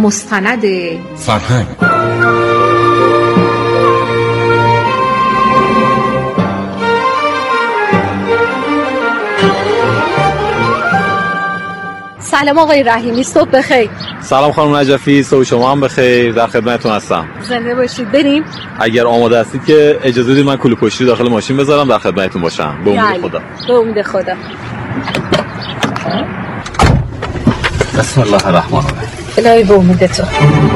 مستند فرهنگ. سلام آقای رحیمی، صبح بخیر. سلام خانم نجفی، صبح شما هم بخیر. در خدمتتون هستم. زنده باشید. بریم. اگر آماده هستید که اجازه بدید من کوله پشتی داخل ماشین بذارم، در خدمتتون باشم. به امید خدا. به امید خدا. بسم الله الرحمن الرحیم. الهی به امید تو.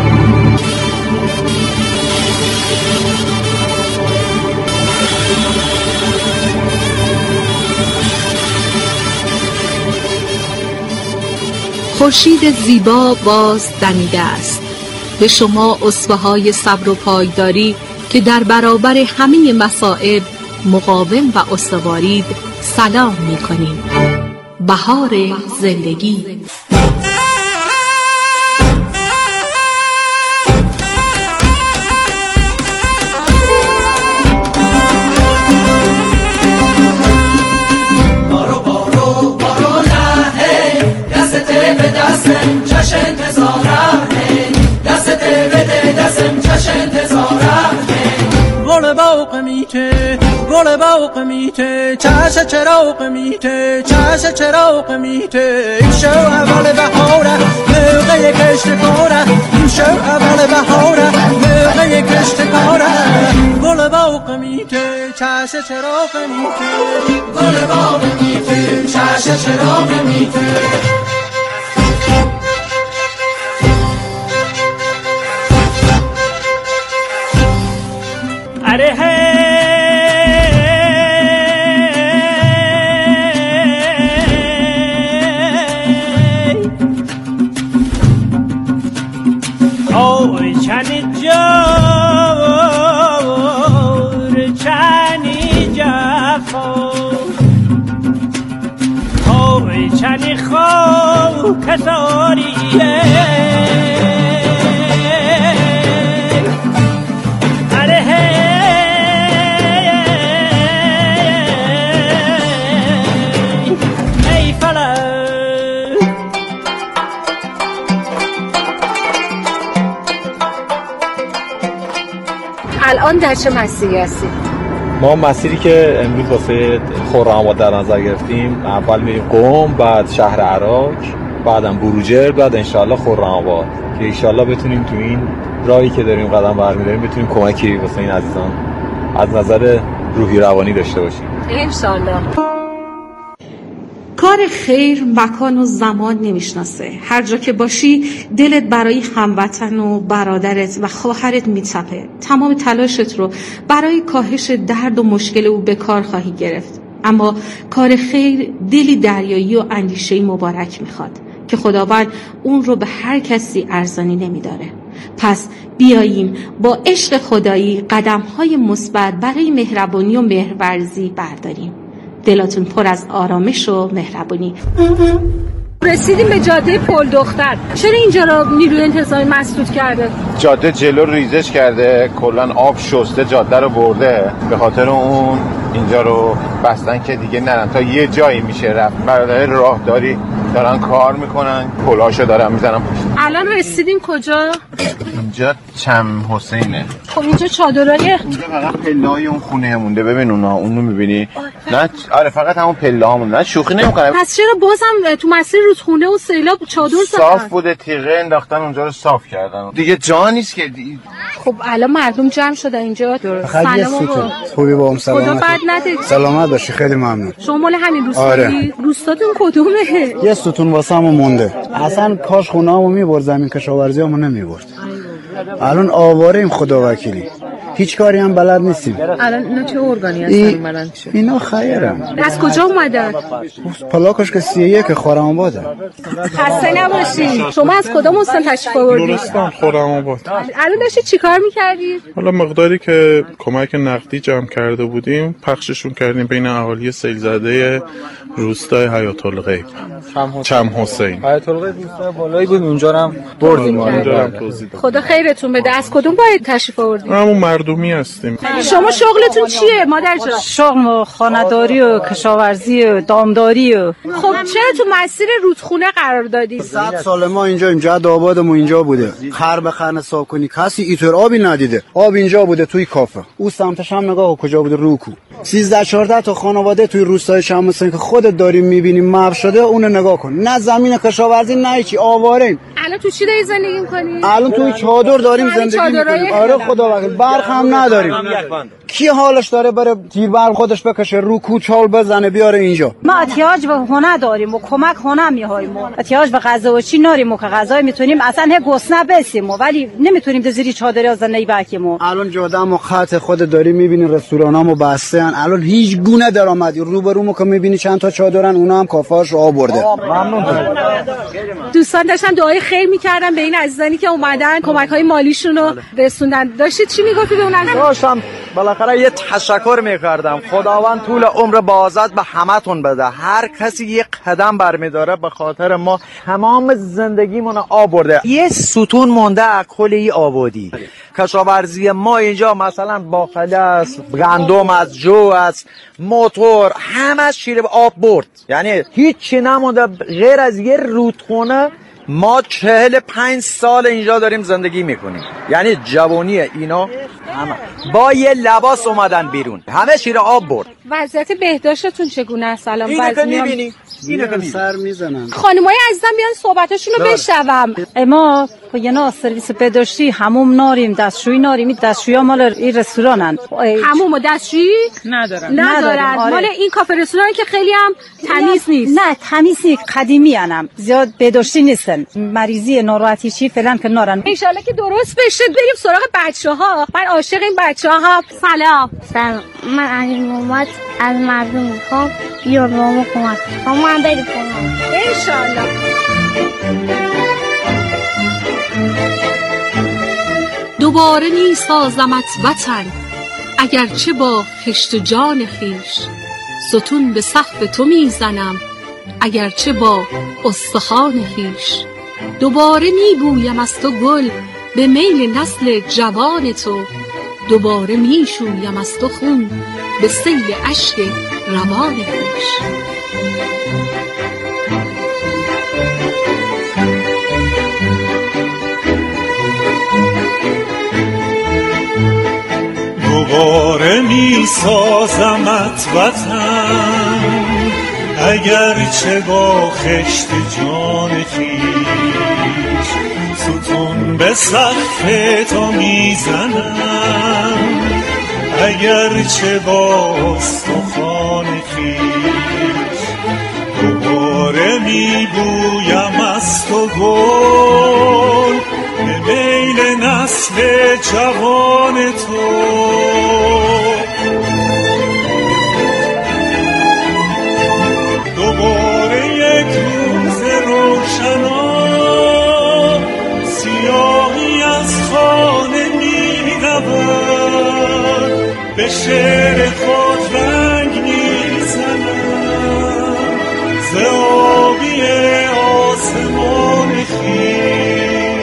خورشید زیبا باز دمیده است. به شما اسوه‌های صبر و پایداری که در برابر همه مصائب مقاوم و استوارید سلام می‌کنیم. بهار زندگی. چش انتظارم دست بده دستم چش انتظارم گل باغ میته گل باغ میته چش چراغ میته چش چراغ میته این شو اول بهاره موقع کشت کاره این شو اول بهاره موقع کشت کاره گل باغ میته چش چراغ میته گل باغ میته چش چراغ میته اره اوی چنی جور چنی جفا اوی چنی خو کساریه الان در چه مسیری هستید؟ ما مسیری که امروز واسه خرم‌آباد در نظر گرفتیم، اول میریم قم، بعد شهر عراق، بعدم بروجرد، بعد انشالله خرم‌آباد که انشالله بتونیم تو این راهی که داریم قدم برمی‌داریم بتونیم کمکی واسه این عزیزان از نظر روحی روانی داشته باشیم انشالله. کار خیر مکان و زمان نمیشناسه. هر جا که باشی دلت برای هموطن و برادرت و خواهرت میتپه. تمام تلاشت رو برای کاهش درد و مشکل او به کار خواهی گرفت. اما کار خیر دلی دریایی و اندیشه‌ای مبارک میخواد که خداوند اون رو به هر کسی ارزانی نمیداره. پس بیاییم با عشق خدایی قدم‌های مثبت برای مهربانی و مهرورزی برداریم. دلاتون پر از آرامش و مهربانی. رسیدیم به جاده پل دختر. چرا اینجا رو نیروی انتظامی مسدود کرده؟ جاده جلو ریزش کرده، کلا آب شسته جاده رو برده، به خاطر اون اینجا رو بستن که دیگه نرن تا یه جایی میشه رفت. برادر راهداری دارن کار میکنن، پلاشو دارن میزنن پشت. الان رسیدیم کجا؟ اینجا چم حسینه. خب اینجا چادرایه. اینجا فقط پله‌های اون خونه مونده. ببین اونو میبینی؟ نه آره فقط همون پله‌ها مونده. نه شوخی نمیکنم. پس چرا بازم تو مسیر رودخونه و سیلاب چادر زدن؟ صاف بوده، تیغه انداختن اونجا رو صاف کردن. دیگه جا نیست که خب الان مردم جمع شدن اینجا. سلام خوبی با ام سلامت. خدا بد نده. سلامت باشی، خیلی ممنون. شما مال همین روستا؟ آره. روستاتون کدومه؟ یه ستون واسمون مونده. اصلا کاش خونه‌امو میبرد، زمین کشاورزیامو نمیبرد. الان آواریم خدا وکیلی. هیچ کاری هم بلد نیستیم. الان اینا چه ارگانی هستن اومدن؟ اینا خیرم. از کجا اومدن؟ پلاکش که 31 خرم‌آباده. خسته نباشی. شما از کدام استان تشریف آوردید؟ لرستان خرم‌آباد. الان داشتید چیکار می‌کردید؟ حالا مقداری که کمک نقدی جمع کرده بودیم پخششون کردیم بین اهالی سیل زده روستای حیات الغیب چم حسین. حیات الغیب روستای بالایی بود، اونجا هم بردیم. اونجا هم توضیح. خدا خیرتون بده. از کدوم باید تشریف آوردید؟ همون مردم مردمی هستیم. شما شغلتون چیه مادر جان؟ شغل خانه‌داری و کشاورزی و دامداری و خب چرا تو مسیر رودخونه قرار دادید؟ 100 سال ما اینجا جد آبادمون اینجا بوده. خر به خر حساب کنی کسی اینطور آبی ندیده. آب اینجا بوده توی کافه. او سمتش هم نگاه کجا بوده روکو. 13 14 تا خانواده توی روستای شمسن که خودت داریم می‌بینیم محو شده اون نگاه کن. نه زمین کشاورزی نه چی آواره. الان تو چی داری زندگی می‌کنی؟ الان توی چادر داریم زندگی می‌کنیم. آره خدا وکیل برق هم نداریم. کی حالش داره بره تیر برق خودش بکشه رو کوچال بزنه بیاره اینجا؟ ما احتیاج به هنر داریم و کمک هنر می‌هاییم. احتیاج به غذا و چی ناریم و که غذا میتونیم اصلا گسنه بسیم ولی نمیتونیم در زیر چادر زندگی بکیم. الان جاده‌مو خط خود داری می‌بینی رستورانامو بسته ان. الان هیچ گونه درآمدی روبرومو که می‌بینی چند تا چادرن اونا هم کافه‌اش آب برده. ممنون. دوستان داشتن دعای خیر می‌کردن به این عزیزانی که اومدن کمک‌های مالیشون رو رسوندن. داشتید چی میگفتی به اون عزیزان؟ داشتم بالاخره یه تشکر می‌کردم. خداوند طول عمر بازت به همتون بده. هر کسی یک قدم برمی‌داره به خاطر ما تمام زندگیمون آب برده. یه ستون مونده از کل آبادی. کشاورزی ما اینجا مثلا باقالی است، گندم است، جو است، موتور، همه شیر آب برد. یعنی هیچی نمونده غیر از یه رودخونه. ما 45 سال اینجا داریم زندگی میکنیم. یعنی جوانی اینا همه با یه لباس اومدن بیرون، همه شیر آب برد. وضعیت بهداشتتون چگونه است الان؟ اینو که میبینی سر میزنن. خانمای عزیزم بیان صحبتشون رو بشنوم. ما یه سرویس بهداشتی حموم ناریم، دستشویی ناریم. این دستشویی مال این رستورانن. حموم و دستشویی ندارن. آره. مال این کافه رستوران که خیلی هم تمیز نیست. نه تمیز نیست، قدیمی انم زیاد بهداشتی نیستن. مریضی ناراحتی چی فعلا که نارن. ان شاءالله که درست بشه. بریم سراغ بچه‌ها. من عاشق این بچه‌ها. سلام. من علی محمد از مردم میخوام بیار بابامو کمک کنم. من بریم کنم ان شاءالله. دوباره می سازمت وطن اگرچه با خشت جان خویش، ستون به سقف تو میزنم اگرچه با استخوان خویش. دوباره میبویم از تو گل به میل نسل جوان تو، دوباره میشویم از تو خون به سیل اشک روان خویش. دوباره می سازمت وطن اگرچه با خشت جان خویش، ستون به سقف تو میزنم اگرچه با استخوان خویش. دوباره می بویم از تو گل به میل نسل جوان تو، دوباره یک روز روشنا سیاهی از خانه می رود، به شعر خود رنگ می زنم ز آبی آسمان خویش.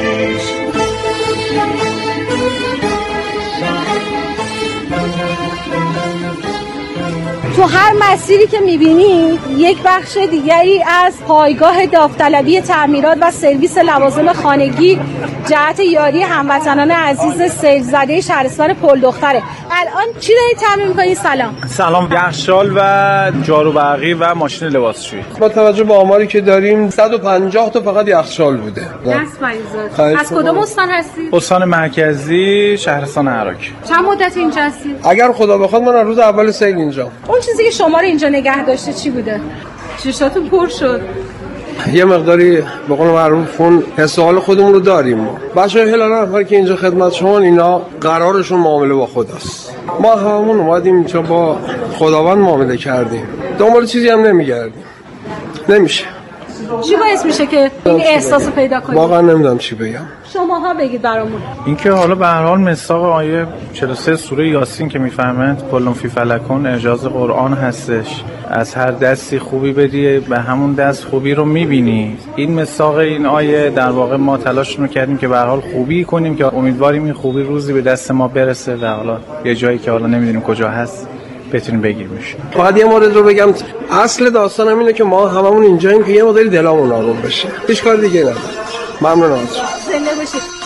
تو هر مسیری که میبینی یک بخش دیگری از پایگاه داوطلبی تعمیرات و سرویس لوازم خانگی جهت یاری هموطنان عزیز سیل زده شهرستان پلدختره. الان چی دارید تعمیر می‌کنید؟ سلام. یخچال و جاروبرقی و ماشین لباسشویی. با توجه به آماری که داریم 150 تا فقط یخچال بوده. دست مریضات. از کدوم استان هستید؟ استان مرکزی، شهرستان عراق. چند مدت اینجا هستید؟ اگر خدا بخواد من از روز اول سیل اینجا. اون چیزی که شما رو اینجا نگه داشته چی بوده؟ چشاتون پر شد. یه مقداری به قول معروف اون حس حال خودمون رو داریم. ما بچه‌ها هلال نفر که اینجا خدمت شما اینا قرارشون معامله با خداست. ما هممون اومدیم اینجا با خداوند معامله کردیم. دنبال چیزی هم نمیگردیم. نمیشه. چی باعث میشه که این احساسو پیدا کنید؟ واقعا نمیدونم چی بگم. شماها بگید برامون. اینکه حالا به هر حال مصداق آیه 43 سوره یاسین که میفهمند کلون فی فلکون اعجاز قرآن هستش، از هر دستی خوبی بدی به همون دست خوبی رو میبینی. این مصداق این آیه در واقع ما تلاش میکردیم که به هر حال خوبی کنیم که امیدواریم این خوبی روزی به دست ما برسه و حالا یه جایی که حالا نمیدونیم کجا هست بتونیم بگیریمش. فقط یه مورد رو بگم، اصل داستانم اینه که ما هممون اینجاییم که یه مقداری دلمون آروم بشه، هیچ کار دیگه نداره. ممنون ازتون. زنده باشید.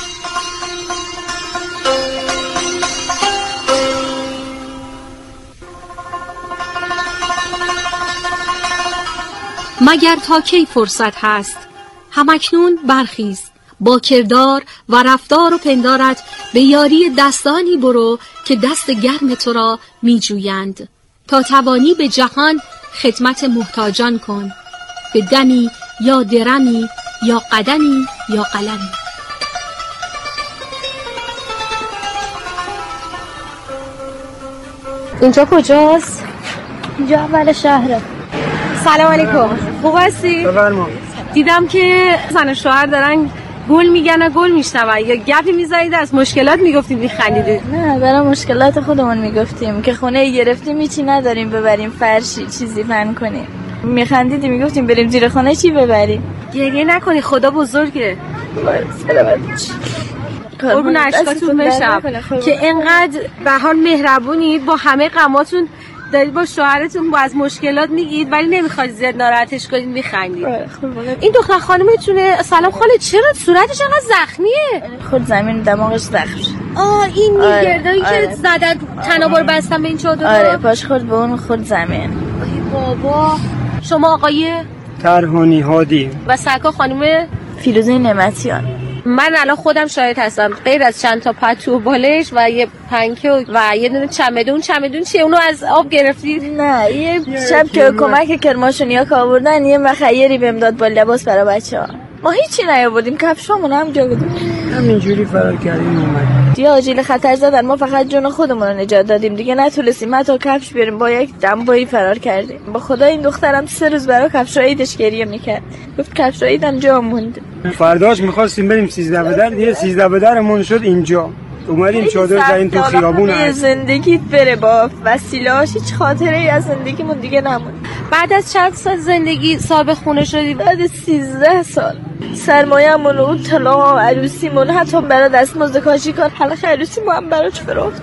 مگر تا کی فرصت هست؟ همکنون برخیز، با کردار و رفتار و پندارت به یاری دستانی برو که دست گرم تو را می جویند. تا توانی به جهان خدمت محتاجان کن، به دمی یا درمی یا قدمی یا قلمی. اینجا کجاست؟ اینجا اول شهره. سلام علیکم. خوب هستی؟ بفرمایید. دیدم که زن و شوهر دارن گل میگن و گل میشنون، یا گپی میزنید از مشکلات میگفتید میخندیدید؟ نه، برای مشکلات خودمون میگفتیم که خونه گرفتیم هیچی نداریم ببریم فرشی چیزی فن کنیم. میخندیدیم میگفتیم بریم زیر خونه چی ببریم. گریه نکنی، خدا بزرگه. سلامت قربون اشکاتون بشم که اینقدر به حال مهربونید، با همه غماتون دارید با شوهرتون با از مشکلات میگید ولی نمیخواید زیاد ناراحتش کنید، میخندید. این دختر خانمتونه. سلام خاله، چرا صورتش انقدر زخمیه؟ خود زمین دماغش زخم شد. این میگردایی که زدن تنابر بستن به این چادر. آره پاش خورد به اون خود زمین. ای بابا. شما آقای ترهانی هادی و سرکار خانم فیروزه نعمتیان. من الان خودم شاهد هستم، غیر از چند تا پتو بالش و یه پنکه و یه دونه چمدون چیه اونو از آب گرفتید؟ نه، یه شب که کمک کرماشونیا که آوردن یه مخیری بهم داد با لباس برای بچه‌ها. ما هیچی نیاوردیم، کفشامون هم جا گذاشتیم، همینجوری فرار کردیم اومد. یا آجیل خطر زدن، ما فقط جون خودمون رو نجات دادیم دیگه، نتونستیم حتی کفش بیاریم، با یک دنبایی فرار کردیم. با خدا این دخترم 3 روز برای کفش عیدش گریه میکرد، گفت کفش عیدم جا موند. فرداش می‌خواستیم بریم 13 به در، دیگه 13 به درمون شد اینجا. اومدیم چادر زدیم تو خیابون. زندگیت بره با وسیله‌اش، هیچ خاطره‌ای از زندگیمون دیگه نموند. بعد از چند سال زندگی صاحب خونه شدی؟ بعد 13 سال. سرمایه‌مون و طلا و عروسیمون، حتی برای دستمزد کاشی کار حلقه عروسیمون هم براش فروخت.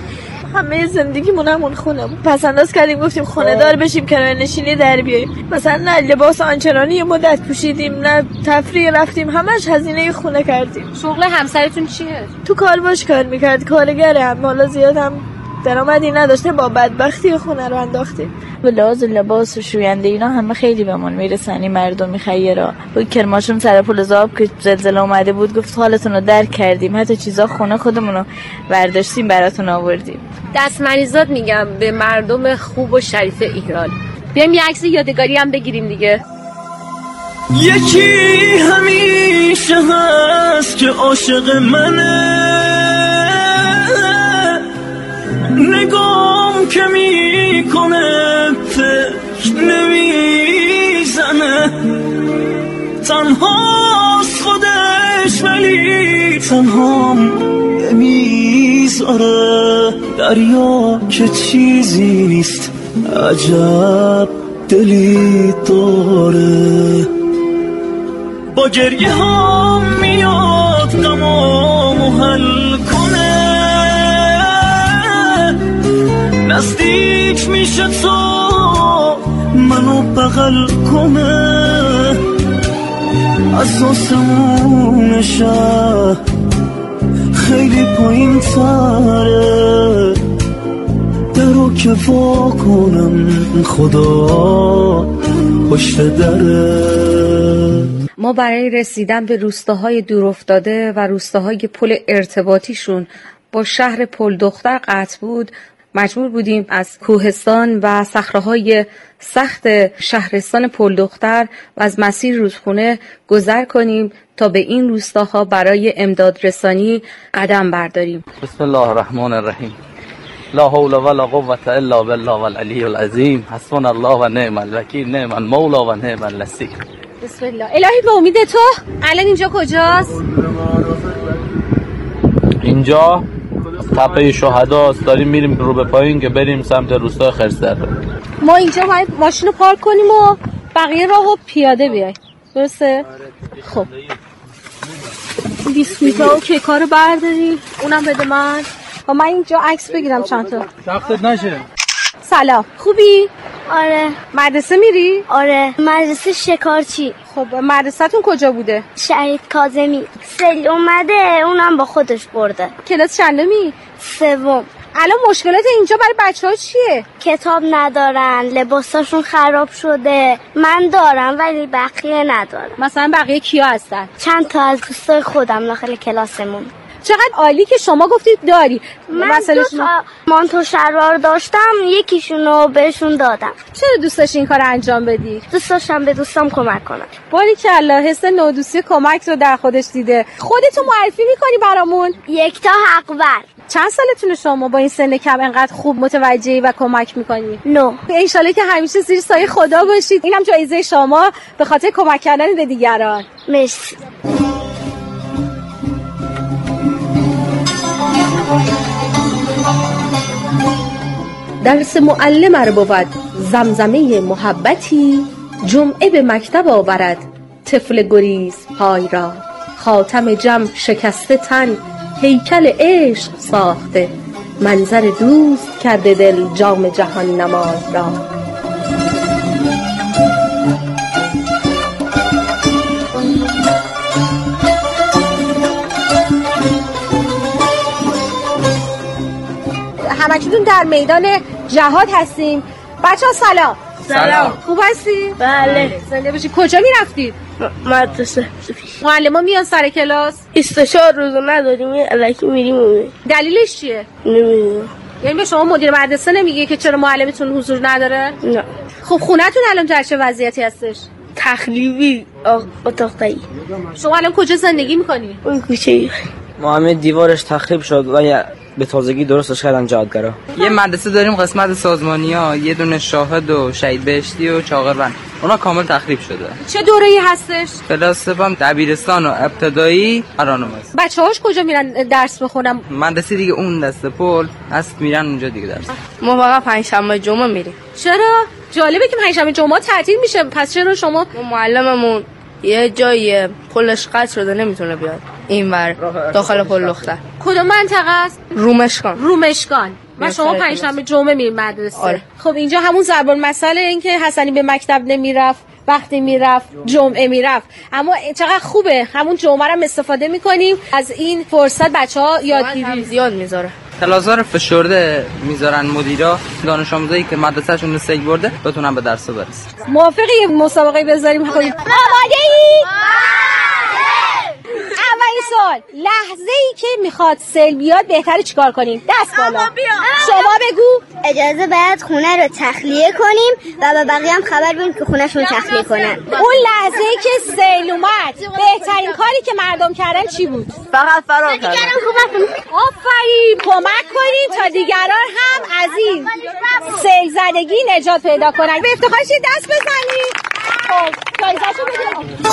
همه زندگیمون همون خونمون. پس انداز کردیم گفتیم خونه دار بشیم، کرایه نشینی در بیاییم. مثلا نه لباس آنچنانی یه مدت پوشیدیم، نه تفریح رفتیم، همش هزینه خونه کردیم. شغل همسرتون چیه؟ تو کارواش کار میکرد، کارگره، هم حالا زیاد هم درآمدی نداشته، با بدبختی خونه رو انداختیم. به لحاظ لباس و شوینده اینا همه خیلی بهمون میرسنی، مردم میخیرا. با کرماشون سر پل زاب که زلزله اومده بود گفت حالتون رو درک کردیم، حتی چیزا خونه خودمون رو برداشتیم براتون آوردیم. دست مریضات میگم به مردم خوب و شریف ایران. بیایم یه عکس یادگاری هم بگیریم دیگه. یکی همیشه هست که عاشق منه، نگام که میکنه فکر نمیزنه، تنهاست خودش ولی تنهام نمیذاره، دریا که چیزی نیست عجب دلی داره، با گریه هم میاد غمامو حل کنه، نزدیک میشه تو منو بغل کنه، از آسمون شهر خیلی پایین تره، درو که وا کنم خدا پشت دره. ما برای رسیدن به روستاهای دورافتاده و روستاهای پل ارتباطیشون با شهر پل دختر قطع بود، مجبور بودیم از کوهستان و صخره‌های سخت شهرستان پل دختر و از مسیر رودخونه گذر کنیم تا به این روستاها برای امداد رسانی قدم برداریم. بسم الله الرحمن الرحیم. لا حول ولا قوة الا بالله العلی العظیم. حسبنا الله و نعم الوکیل، نعم المولا و نعم النصیر. بسم الله. الهی به امید تو. الان اینجا کجاست؟ اینجا تپه شهداست. داریم میریم رو به پایین که بریم سمت روستای خرس‌دره. ما اینجا باید ماشین رو پارک کنیم و بقیه راهو پیاده بیایم. درسته؟ خب بیسکویتا و کیکا رو برداری، اونم بده من و من اینجا عکس بگیرم چند تا. سختت نشه. سلام، خوبی؟ آره. مدرسه میری؟ آره. مدرسه شکارچی. خب مدرسه‌تون کجا بوده؟ شهید کاظمی. سیل اومده اونم با خودش برده. کلاس چندمی؟ 3. الان مشکلات اینجا برای بچه‌ها چیه؟ کتاب ندارن، لباساشون خراب شده. من دارم ولی بقیه ندارن. مثلا بقیه کیا هستن؟ چند تا از دوستای خودم داخل کلاسمون. چقدر عالی که شما گفتید داری. من 2 تا مانتو شلوار داشتم، یکیشونو بهشون دادم. چرا دوست داشتی این کار انجام بدی؟ دوست داشتم به دوستام کمک کنم. باریکلا، حس نودوستی کمک رو در خودش دیده. خودتو معرفی میکنی برامون؟ یکتا حقور. چند سالتونه شما با این سن کم انقدر خوب متوجهی و کمک میکنی؟ 9. انشالله که همیشه زیر سایه خدا باشید. اینم جایزه شما به خاطر کمک کردن به دیگران. مرسی. درس معلم ار بود زمزمه محبتی، جمعه به مکتب آورد طفل گریز پای را. خاتم جم شکسته تن هیکل عشق ساخته، منظر دوست کرده دل جام جهان نمای را. همکنون در میدان جهاد هستیم. بچه‌ها سلام. سلام. خوب هستی؟ بله. زنده باشی. کجا میرفتید؟ مدرسه. معلما میان سر کلاس؟ 24 روز نداریم، الکی میریم. دلیلش چیه؟ نمیدونم. یعنی به شما مدیر مدرسه نمیگه که چرا معلمتون حضور نداره؟ نه. خب خونه‌تون الان در چه وضعیتی هستش؟ تخریبی اتاق تایی. شما الان کجا زندگی میکنی؟ اون کوچه. ما همه دیوارش تخریب شد و به تازگی درستش کردن جادگرا. یه مدرسه داریم قسمت سازمانی ها، یه دونه شاهد و شهید بهشتی و چاقروند، اونا کامل تخریب شده. چه دوره‌ای هستش؟ کلاس دبیرستان و ابتدایی راهنماست. بچه‌هاش کجا میرن درس بخونن؟ مدرسه دیگه اون دست پل است، میرن اونجا دیگه درس. ما فقط پنجشنبه جمعه میریم. چرا؟ جالبه که پنجشنبه جمعه تعطیل میشه. پس چرا شما معلممون یه جای پلش قطع شده نمیتونه بیاد اینور داخل پل لخته؟ کدوم منطقه است؟ رومشکان. و شما پنجشنبه جمعه میرید مدرسه. آره. خب اینجا همون ضرب المثل این که حسنی به مکتب نمیرفت، وقتی میرفت جمعه میرفت. اما چقدر خوبه همون جمعه رو استفاده میکنیم از این فرصت. بچه‌ها یادگیری زیاد میذاره. کلاس‌ها رو فشرده میذارن مدیرا، دانش آموزایی که مدرسه‌شون رو سیل برده بتونن به درس برسن. موافقی مسابقه بذاریم؟ آماده‌ای؟ اولین سوال، لحظه‌ای که میخواد سیل بیاد بهتره چیکار کنیم؟ دست بالا. شما بگو. اجازه باید خونه رو تخلیه کنیم و به بقیه هم خبر بدیم که خونه‌شون تخلیه کنن. اون لحظه‌ای که سیل اومد بهترین کاری که مردم کردن چی بود؟ فقط فرار کردن. آفرین، کمک کنیم تا دیگران هم از این سیل زدگی نجات پیدا کنن. به افتخارش دست بزنید. خب جایزه‌شو بده.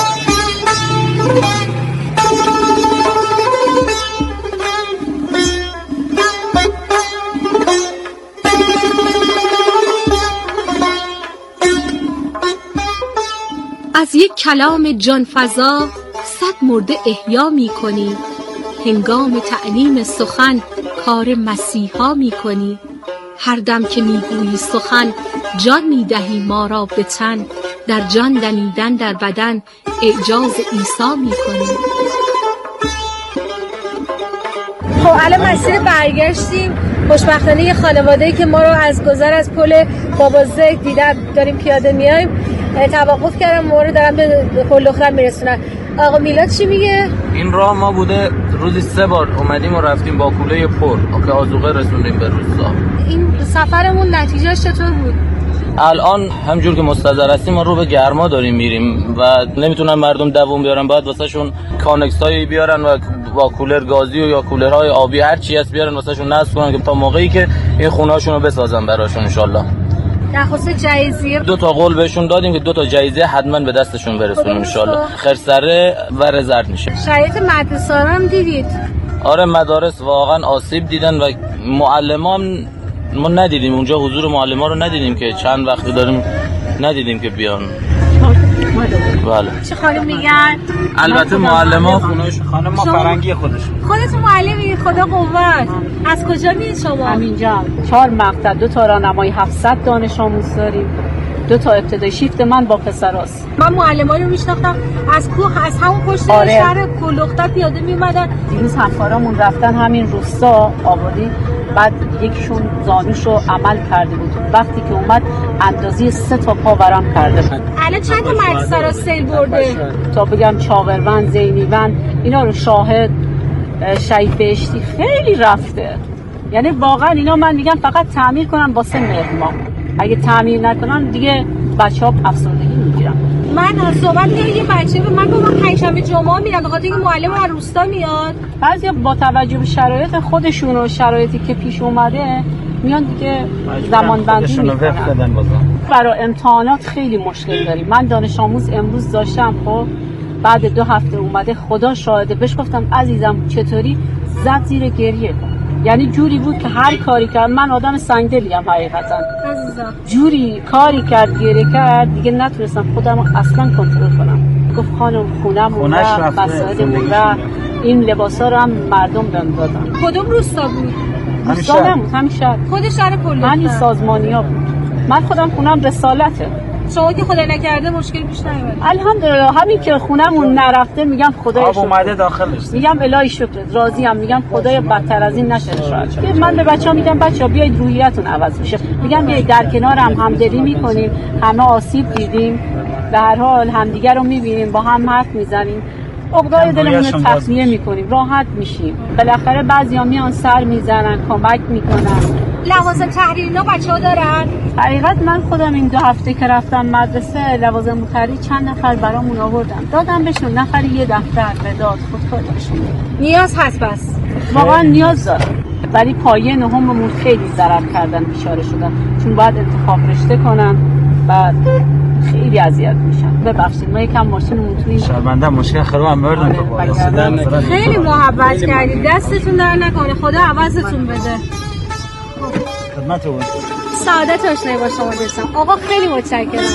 از یک کلام جانفزا 100 مرده احیا می کنی، هنگام تعلیم سخن کار مسیحا می کنی. هر دم که می گویی سخن جان می دهی ما را به تن، در جان دمیدن در بدن اعجاز عیسی می کنی. خب الان مسیر برگشتیم. خوشبختانه یه خانواده‌ای که ما رو از گذر از پل بابا زید دیدن داریم پیاده میایم توقف کردم، ما رو دارن به پل لخرم میرسونن. آقا میلاد چی میگه؟ این راه ما بوده روزی 3 بار اومدیم و رفتیم با کوله پر که آذوقه رسوندیم به روستا. این سفرمون نتیجهش چطور بود؟ الان همجور که مستحضر هستیم ما رو به گرما داریم میریم و نمیتونن مردم دووم بیارن، باید واسه شون کانکسایی بیارن و با کولر گازی و یا کولرهای آبی هر چی هست بیارن واسه شون نصب کنن که تا موقعی که این خونه‌هاشون رو بسازن براشون ان شاءالله. درخواست جایزه 2 تا قول بهشون دادیم که 2 تا جایزه حتما به دستشون برسونیم ان شاء الله. خرسره و رزرد میشه. شرایط مدرسه هم دیدید؟ آره مدارس واقعا آسیب دیدن و معلمان ما ندیدیم اونجا، حضور معلمان رو ندیدیم که چند وقتی داریم ندیدیم که بیان. بله. چه خانم میگن؟ البته معلما خانم ما فرنگی خودتون معلمی؟ خدا قوت. از کجا میید شما؟ همینجا 4 مقطع 2 تا راهنمای 700 دانش آموز داریم، 2 تا ابتدایی. شیفت من با پسراست. من معلما رو میشناختم از کوه، از همون پشت شهر کلوختا پیاده میومدن. دیروز همکارامون رفتن همین روستا آبادی، بعد یکیشون زانوشو عمل کرده بود، وقتی که اومد اندازی 3 تا پا ورم کرده بود. الان چند تا مدرسه را سیل برده؟ تا بگم چاوروند، زینیوند، اینا رو شاهد، شهید بهشتی خیلی رفته. یعنی واقعا اینا من میگم فقط تعمیر کنن واسه مهمان، اگه تعمیر نکنن دیگه بچه‌ها افسردگی میگیرن. من صحبت کردم یه بچه به من گفت من پنجشنبه جمعه میرم به خاطر اینکه معلم از روستا میاد. بعضیا با توجه به شرایط خودشون و شرایطی که پیش اومده میان دیگه زمان بندی میکنن. برای امتحانات خیلی مشکل داریم. من دانش آموز امروز داشتم، خب بعد 2 هفته اومده، خدا شاهده، بهش گفتم عزیزم چطوری؟ زد زیر گریه کن. یعنی جوری بود که هر کاری کرد، من آدم سنگدلیم حقیقتا، جوری کاری کرد گریه کرد دیگه نتونستم خودم اصلا کنترل کنم. گفت خانم خونم رفت، مسائلمون رفت، این لباسا رو هم مردم بهم دادن. کدوم روستا بود؟ روستا نبود، همین شهر. خود شهر کلوختا؟ همین سازمانیا بود. من خودم خونم رسالته. شما که خدا نکرده مشکل پیش نیومد؟ الحمدلله. همین که خونمون نرفته میگم خدای شکر. اومده داخلش. میگم الهی شکرت، راضیم. میگم خدای بدتر از این نشه شاید. من به بچه‌ها میگم بچه‌ها بیاید روحیتون عوض بشه. میگم بیاید در کنار همدلی میکنیم، همه آسیب دیدیم، به هر حال همدیگه رو میبینیم، با هم حرف میزنیم، عقدای دلمون رو تخلیه میکنیم، راحت میشیم. بالاخره بعضیا میان سر میزنن، کمک میکنن. لوازم تحریری اینا بچه‌ها دارن؟ حقیقت من خودم این 2 هفته که رفتم مدرسه لوازم تحریری چند نفر برامون آوردن، دادم بهشون، نفری 1 دفتر مداد خودکارشون. نیاز هست بس؟ واقعا نیاز داره، ولی پایه نهممون خیلی ضرر کردن، بیچاره شدن، چون باید انتخاب رشته کنن، بعد خیلی اذیت میشن. ببخشید ما یکم ماشینمون توی شرمنده مشکل خرابم مردم. خیلی محبت کردید، دستتون در نکنه، خدا عوضتون بده. خدمتتون. سعادت آشنایی با شما داشتم آقا، خیلی متشکرم.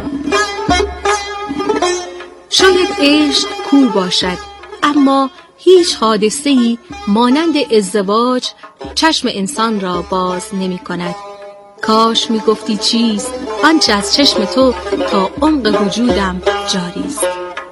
شاید عشق کور باشد، اما هیچ حادثه‌ای مانند ازدواج چشم انسان را باز نمی کند. کاش می گفتی چیست آنچه از چشم تو تا عمق وجودم جاری است.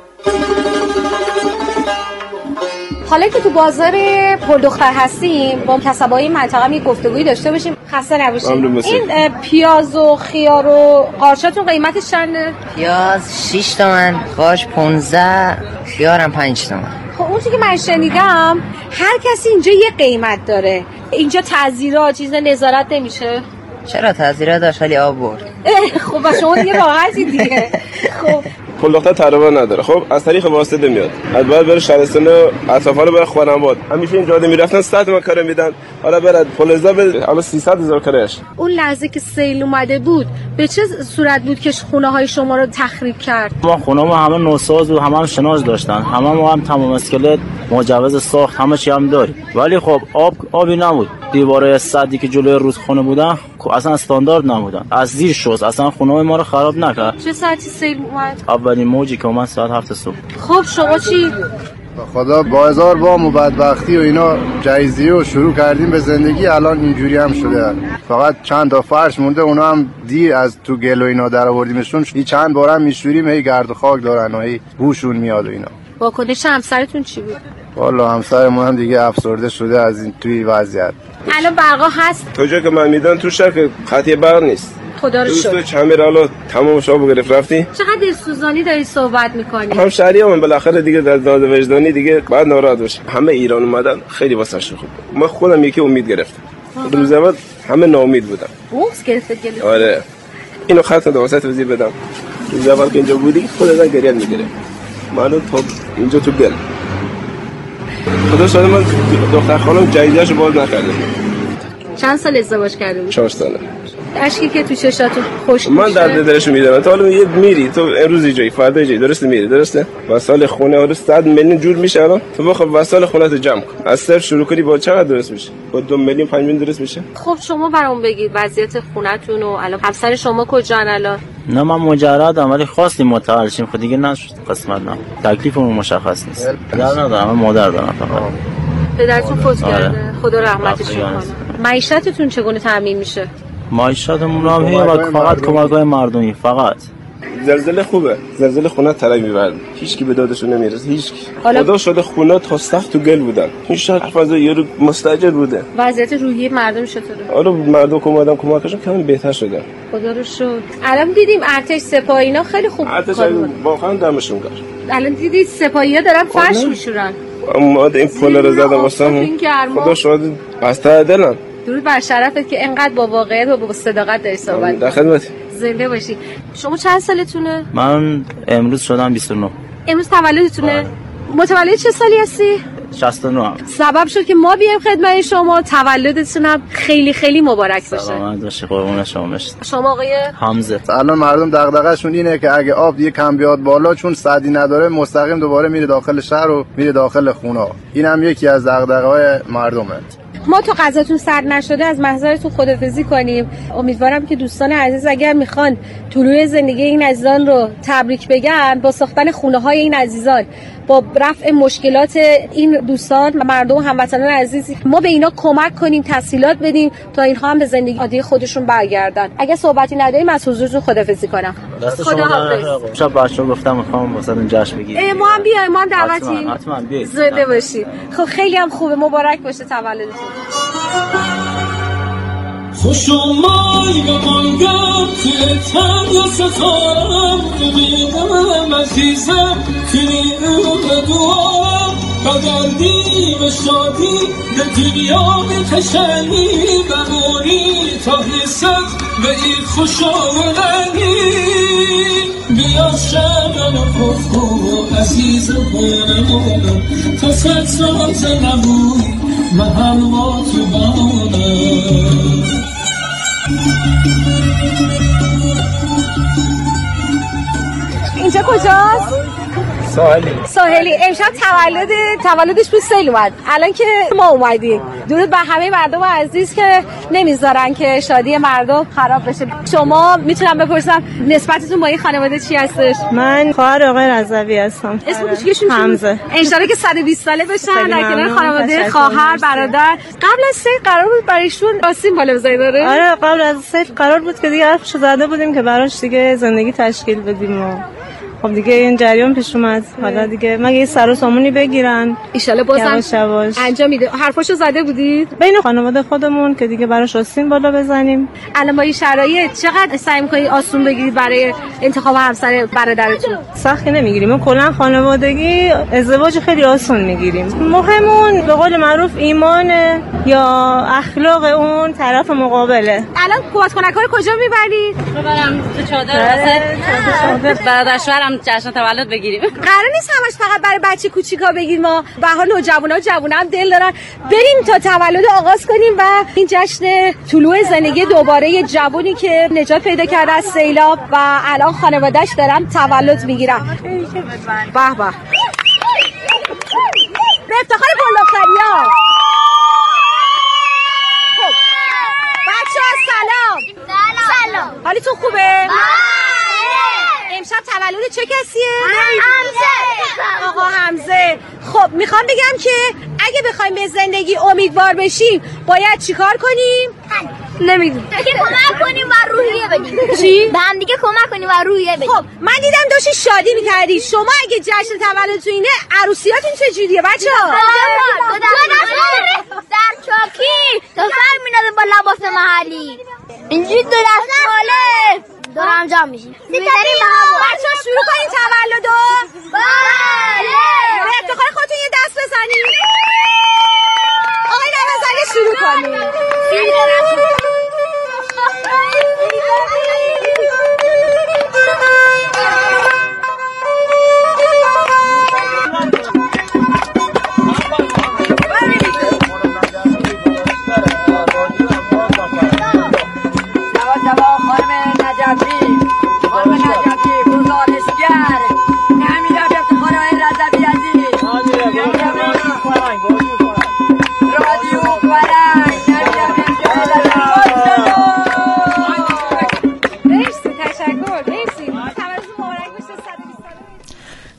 حالا که تو بازار پردختر هستیم، با کسبای منطقه می گفتگویی داشته باشیم. خسته نباشید. این پیاز و خیار و قارچاتون قیمتش چنده؟ پیاز 6 تومن، قارچ 15، خیارم 5 تومن. خب اون چیزی که من شنیدم هر کسی اینجا یه قیمت داره. اینجا تعزیرات چیز نظارت نمیشه؟ چرا تعزیرات داشت ولی آب برد. خب شما دیگه راحتی دیگه. خب پلدختر تقریبا نداره، خب از طریق واسطه میاد، از بعد بره شهرستان اطرافا رو بره خانواد، همیشه این جاده میرفتن 100 تومن کاره میدن، حالا برد پلزا به حالا 300,000 کارهش. اون لحظه که سیل اومده بود به چه صورت بود که خونه های شما رو تخریب کرد؟ ما خونه ما همه نوساز و همه شناز داشتن، همه ما هم تمام اسکلت مجوز ساخت همه چی هم داریم، ولی خب آبی نبود. دیوارای سدی که جلوی رودخانه بودن اصلا استاندارد نبودن، از زیر شست، اصلا خونه ما رو خراب نکرد. چه ساعتی سیل اومد؟ اولین موجی که اومد ساعت 7 صبح. خب شما چی؟ خدا با هزار بام و بدبختی و اینا جایزیه و شروع کردیم به زندگی، الان اینجوری هم شده. فقط چند تا فرش مونده، اونا هم دیر از تو گل و اینا در آوردیمشون. چند بارم میشوریم، هی گرد و خاک دارن و هی بوشون میاد و اینا. واکنش همسرتون چی بود؟ والا همسرمون هم دیگه افسرده شده از این توی وضعیت. الان برقا هست؟ تو جا که من میدن تو شهر که خطی برق نیست. خدا رو شکر. تو چمر حالا تمام شب گرفت رفتی؟ چقدر دلسوزانی داری صحبت میکنی؟ هم شهریام بالاخره دیگه در داد وجدانی دیگه بعد ناراحت باشه. همه ایران اومدن خیلی واسش خوب. من خودم یکی امید گرفتم. روز اول همه ناامید بودن. بوکس گرفت. آره. اینو خاطر دوست توضیح بدم. روز اول که اینجا بودی خودت گریه میگیره. منو تو اینجا تو گل. خدا شاید من دختر خانم جایزه‌شو باز نکردم. چند سال ازدواج کرده بود؟ 4 ساله. اشکی که تو چشاتون خوش من درد دلشو میدونم. تا حالا یه میری تو امروز جایی فردا جایی درسته میری درسته وسایل خونه حالا 100 میلیون جور میشه الان تو بخوای وسایل خونه تو جمع کن از صفر شروع کنی با چقدر درست میشه با 2 میلیون 5 میلیون درست میشه. خب شما برام بگید وضعیت خونه‌تون و الان همسر شما کجان الان؟ نه من مجردم ولی خواستیم متعال شیم خود دیگه نشد قسمت نه تکلیفمون مشخص نیست. پدر ندارم من مادر دارم فقط. پدرتون فوت کرده خدا رحمتش کنه. معیشتتون چگونه تامین میشه؟ معیشتمون هم هی فقط کمک‌های مردمی فقط. زلزله خوبه زلزله خونه طلب میبرد هیچ کی به دادشون نمیرسه هیچ کی. خدا شده خونه تا سقف تو گل بودن این شهر فضا یارو مستاجر بوده. وضعیت روحی مردم چطوره؟ حالا مردم کمکشون کمی بهتر شده خدا رو شکر. الان دیدیم ارتش سپاهی اینا خیلی خوب ارتش واقعا دمشون گرم. الان دیدید سپاهی‌ها دارن فرش میشورن. ما این پول رو زدم واسمون خدا شاهد بسته دلم. درود بر شرفت که انقدر با واقعیت و با صداقت داری صحبت در خدمتی. زنده باشی. شما چند سالتونه؟ من امروز شدم 29. امروز تولدتونه؟ متولد چه سالی هستی؟ 69 هم. سبب شد که ما بیایم خدمت شما. تولدتون هم خیلی خیلی مبارک باشه. سلامت باشی قربون شما باشید. شما آقای حمزه. الان مردم دغدغه‌شون اینه که اگه آب دیگه کم بیاد بالا چون سدی نداره مستقیم دوباره میره داخل شهر و میره داخل خونه. این هم یکی از دغدغه‌های مردمه. ما تا غذاتون سرد نشده از محضرتون خداحافظی کنیم. امیدوارم که دوستان عزیز اگر میخوان طلوع زندگی این عزیزان رو تبریک بگن با ساختن خونه‌های این عزیزان با رفع مشکلات این دوستان و مردم و هموطنان عزیز ما به اینا کمک کنیم تسهیلات بدیم تا اینها هم به زندگی عادی خودشون برگردن. اگه صحبتی نداریم از حضورتون خداحافظی کنم. خداحافظ. شب بچه‌ها گفتم میخوام واسه جشن بگیریم. ما هم بیایم ما هم دعوتیم. حتما بیاید. زنده باشید. خب خیلی هم خوبه مبارک باشه تولدتون. خوش اومای گمانگم که تن یا ستارم ببینم عزیزم کنی اون دوارم بگردی به شادی به دنیا به تشنی بمونی تا حست به این خوش آمدنی بیا شمن خوب عزیزم بمونم تا 100 ساعت نبود من هم با تو بمونم. اینجا کجاست؟ ساحلی. امشب تولدش بود سیل اومد. الان که ما اومدیم درود به همه مردم عزیز که نمیذارن که شادی مردم خراب بشه. شما میتونم بپرسم نسبتتون با این خانواده چی هستش؟ من خواهر آقای رضوی هستم. اسم کوچیکشون حمزه. انشالله که 120 ساله بشن در کنار خانواده خواهر برادر. قبل از سیل قرار بود برایشون آسیم بالا بزنید. آره قبل از سیل قرار بود که دیگه حرفشو زده بودیم که براش دیگه زندگی تشکیل بدیم و خب دیگه این جریان پیش اومد. حالا دیگه مگه یه سر و سامونی بگیرن ان شاءالله بازم انجام میده. حرفاشو زده بودید بین خانواده خودمون که دیگه براش آستین بالا بزنیم. الان با این شرایط چقدر سعی می‌کنید آسون بگیرید برای انتخاب همسر برادرتون؟ سختی نمیگیریم. ما کلا خانوادگی ازدواج خیلی آسون میگیریم. مهمون به قول معروف ایمانه یا اخلاق اون طرف مقابله. الان بادکنک‌ها رو کجا میبرید؟ ببرم تو چادر برادر شوهرم جشن تولد بگیریم. قرار نیست همش فقط برای بچه کوچیکا بگیم. ما به حال نوجوانا و جوونا هم دل دارن. بریم تا تولد آغاز کنیم و این جشن طلوع زندگی دوباره جوونی که نجات پیدا کرده از سیلاب و الان خانواده‌اش دارن تولد میگیرن. به به. به افتخار گلدختریا. خب بچه‌ها سلام. حالتون خوبه؟ امشب تولد چه کسیه؟ حمزه. آقا حمزه. خب میخوام بگم که اگه بخوایم به زندگی امیدوار بشیم باید چیکار کنیم؟ نمیدونم. که کمک کنیم و روحیه بدیم. چی؟ به هم دیگه کمک کنیم و روحیه بدیم. خب من دیدم داشتی شادی می‌کردی. شما اگه جشن تولدتون اینه عروسیاتون چجوریه بچه‌ها؟ در چاکی تا سر می‌نازه با لباس محلی. اینجوری دو دست باله دور هم جمع میشیم. بچه‌ها شروع کنین تولدو. بله. به افتخار خودتون یه دست بزنید. آقای نوازنده شروع کنید.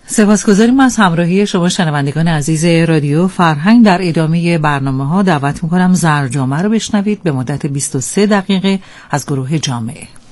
سپاسگزاریم از همراهی شما شنوندگان عزیز رادیو فرهنگ. در ادامه برنامه‌ها دعوت می‌کنم زرجامه رو بشنوید به مدت 23 دقیقه از گروه جامعه.